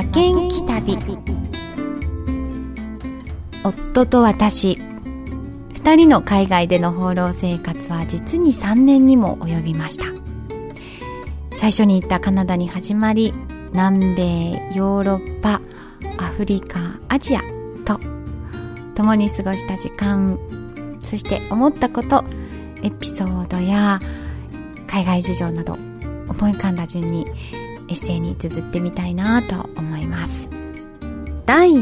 元気旅。夫と私、2人の海外での放浪生活は実に3年にも及びました。最初に行ったカナダに始まり、南米、ヨーロッパ、アフリカ、アジアと共に過ごした時間、そして思ったこと、エピソードや海外事情など思い浮かんだ順にエッセイに綴ってみたいなと思います。第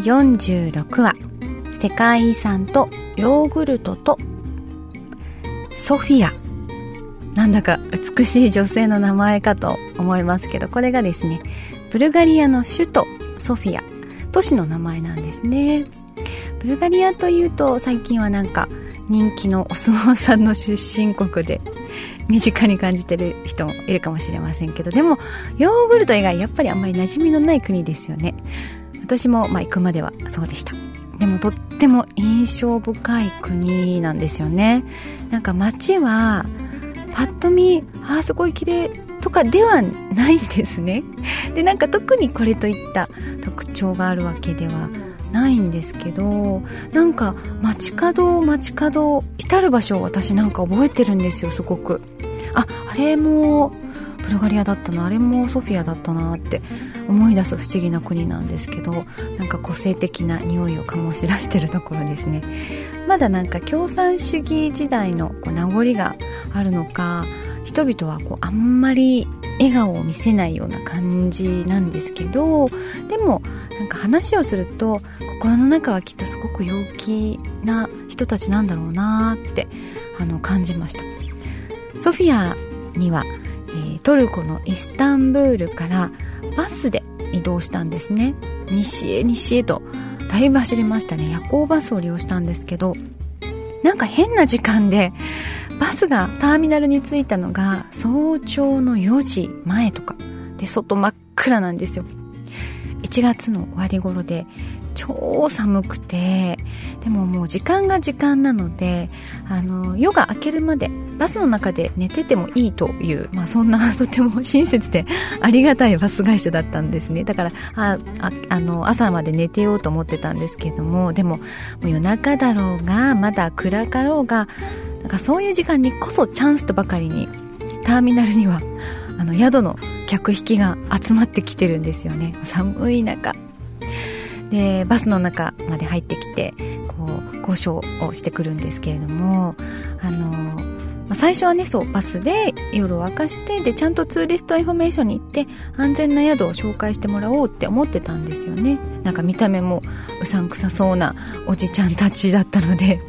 46話、世界遺産とヨーグルトとソフィア。なんだか美しい女性の名前かと思いますけど、これがですね、ブルガリアの首都ソフィア、都市の名前なんですね。ブルガリアというと最近はなんか人気のお相撲さんの出身国で身近に感じてる人もいるかもしれませんけど、でもヨーグルト以外やっぱりあんまり馴染みのない国ですよね。私も行くまではそうでした。でもとっても印象深い国なんですよね。なんか街はパッと見すごい綺麗とかではないんですね。でなんか特にこれといった特徴があるわけではないんですけど、なんか街角至る場所を私なんか覚えてるんですよ、すごく。あれもブルガリアだったな、あれもソフィアだったなって思い出す不思議な国なんですけど、なんか個性的な匂いを醸し出してるところですね。まだなんか共産主義時代の名残があるのか、人々はあんまり笑顔を見せないような感じなんですけど、でもなんか話をすると心の中はきっとすごく陽気な人たちなんだろうなって感じました。ソフィアには、トルコのイスタンブールからバスで移動したんですね。西へとだいぶ走りましたね。夜行バスを利用したんですけど、なんか変な時間でバスがターミナルに着いたのが早朝の4時前とかで、外真っ暗なんですよ。1月の終わり頃で超寒くて、でももう時間が時間なので、夜が明けるまでバスの中で寝ててもいいという、そんなとても親切でありがたいバス会社だったんですね。だから朝まで寝てようと思ってたんですけども、でも夜中だろうがまだ暗かろうが、なんかそういう時間にこそチャンスとばかりにターミナルには宿の客引きが集まってきてるんですよね。寒い中でバスの中まで入ってきて交渉をしてくるんですけれども、最初はね、バスで夜を明かして、でちゃんとツーリストインフォメーションに行って安全な宿を紹介してもらおうって思ってたんですよね。なんか見た目もうさんくさそうなおじちゃんたちだったので、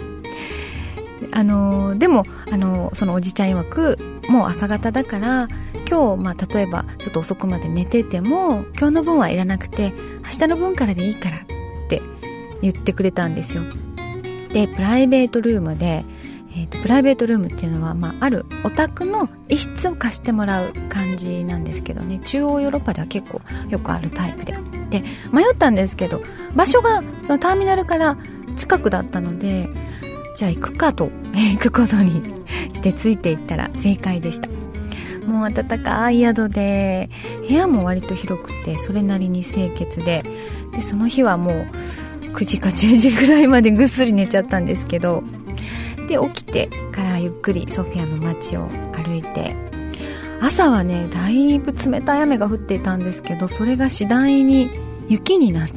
でもそのおじちゃん曰く、もう朝方だから今日例えばちょっと遅くまで寝てても今日の分はいらなくて明日の分からでいいからって言ってくれたんですよ。でプライベートルームで、プライベートルームっていうのは、あるお宅の一室を貸してもらう感じなんですけどね、中央ヨーロッパでは結構よくあるタイプで迷ったんですけど、場所がターミナルから近くだったので、じゃあ行くかと行くことにしてついていったら正解でした。もう暖かい宿で部屋も割と広くてそれなりに清潔で、その日はもう9時か10時ぐらいまでぐっすり寝ちゃったんですけど、で起きてからゆっくりソフィアの街を歩いて、朝はねだいぶ冷たい雨が降っていたんですけど、それが次第に雪になって、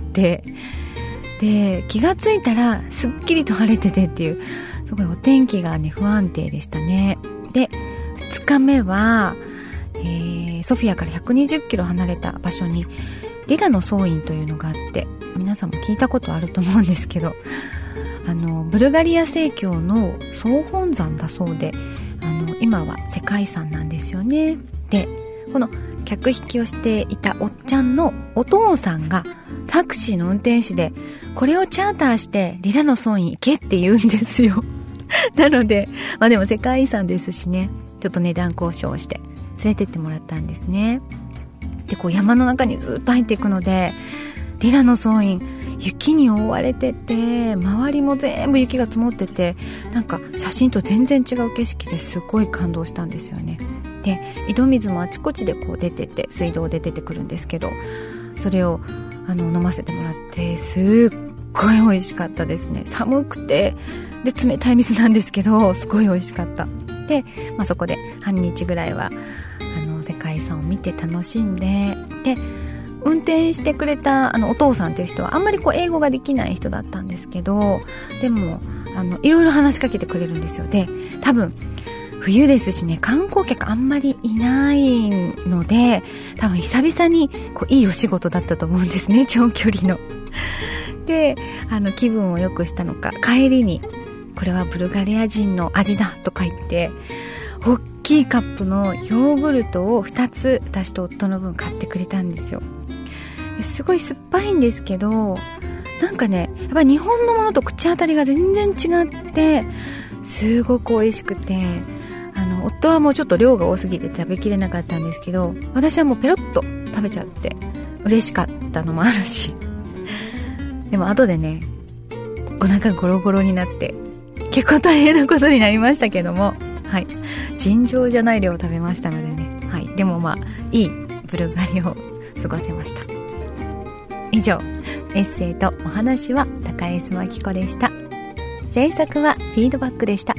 で気がついたらすっきりと晴れててっていう、すごいお天気がね不安定でしたね。で2日目は、ソフィアから120キロ離れた場所にリラの総院というのがあって、皆さんも聞いたことあると思うんですけど、ブルガリア正教の総本山だそうで、今は世界遺産なんですよね。でこの客引きをしていたおっちゃんのお父さんがタクシーの運転手で、これをチャーターしてリラの総院行けって言うんですよ。なので、でも世界遺産ですしね、ちょっと値段交渉をして連れてってもらったんですね。で山の中にずっと入っていくので、リラの総院雪に覆われてて、周りも全部雪が積もってて、なんか写真と全然違う景色ですごい感動したんですよね。で井戸水もあちこちで出てて、水道で出てくるんですけど、それを飲ませてもらって、すっごい美味しかったですね。寒くてで冷たい水なんですけど、すごい美味しかった。で、そこで半日ぐらいは世界遺産を見て楽しんで、で運転してくれたお父さんという人はあんまり英語ができない人だったんですけど、でもいろいろ話しかけてくれるんですよ。で、多分冬ですしね、観光客あんまりいないので、多分久々にいいお仕事だったと思うんですね、長距離の。で、気分を良くしたのか、帰りにこれはブルガリア人の味だとか言って大きいカップのヨーグルトを2つ私と夫の分買ってくれたんですよ。すごい酸っぱいんですけど、なんかね、やっぱり日本のものと口当たりが全然違ってすごく美味しくて、夫はもうちょっと量が多すぎて食べきれなかったんですけど、私はもうペロッと食べちゃって嬉しかったのもあるし、でも後でね、お腹ゴロゴロになって結構大変なことになりましたけども、はい、尋常じゃない量を食べましたのでね、はい、でもいいブルガリを過ごせました。以上、エッセイとお話は高江須真紀子でした。制作はフィードバックでした。